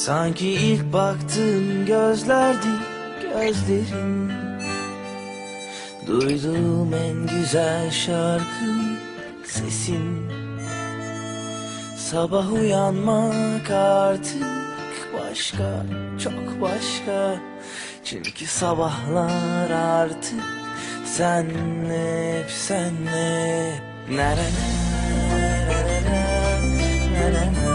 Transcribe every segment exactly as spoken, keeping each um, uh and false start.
Sanki ilk baktığım gözlerdi gözlerin. Duyduğum en güzel şarkı sesin. Sabah uyanmak artık başka, çok başka. Çünkü sabahlar artık senle, hep senle. Nerene, nerene, nerene.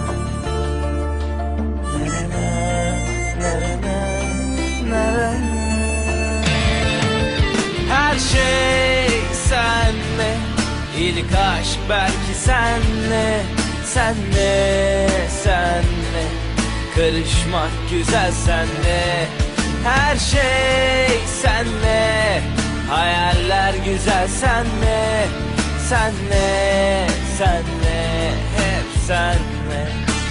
Her şey senle, ilk aşk belki senle, senle, senle, karışmak güzel senle. Her şey senle, hayaller güzel senle, senle, senle, hep senle.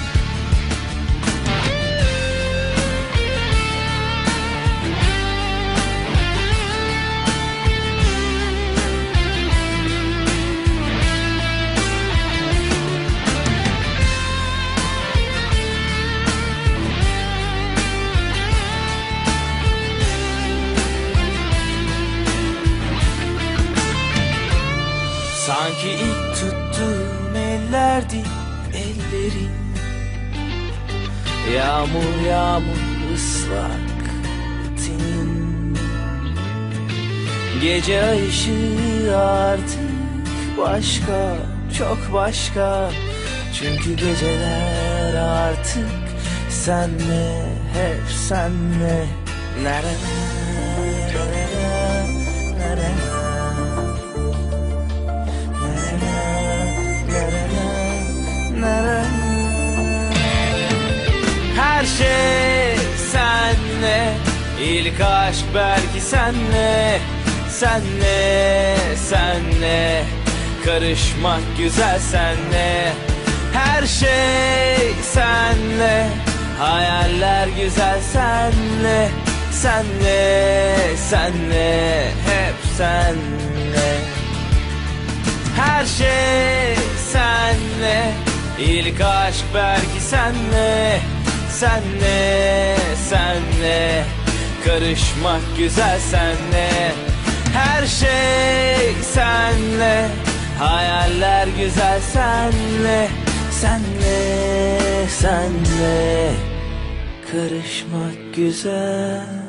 Sanki ilk tuttuğum ellerdi ellerin. Yağmur yağmur ıslak tenin. Gece ay ışığı artık başka, çok başka. Çünkü geceler artık senle, hep senle. Nerene, nerene, nerene. Her şey senle, ilk aşk belki senle, senle, senle, karışmak güzel senle. Her şey senle, hayaller güzel senle, senle, senle, hep senle. Her şey senle, ilk aşk belki senle, senle, senle, karışmak güzel senle. Her şey senle, hayaller güzel senle, senle, senle, karışmak güzel.